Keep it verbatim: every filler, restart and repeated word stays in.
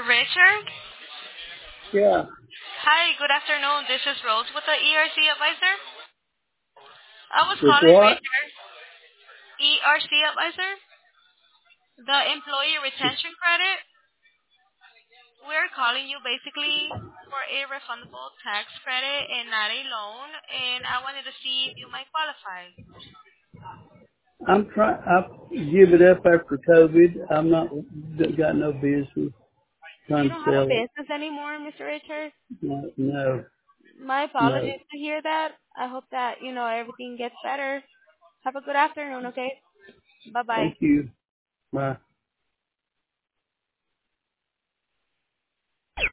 Richard? Yeah. Hi, good afternoon. This is Rose with the E R C Advisor. I was With calling what? Richard, E R C Advisor, the Employee Retention Credit. We're calling you basically for a refundable tax credit and not a loan, and I wanted to see if you might qualify. I'm trying. I give it up after COVID. I'm not got no business You trying to don't have a sell it. business anymore, Mister Richard? No, no, My no. apologies to hear that. I hope that, you know, everything gets better. Have a good afternoon, okay? Bye-bye. Thank you. Bye.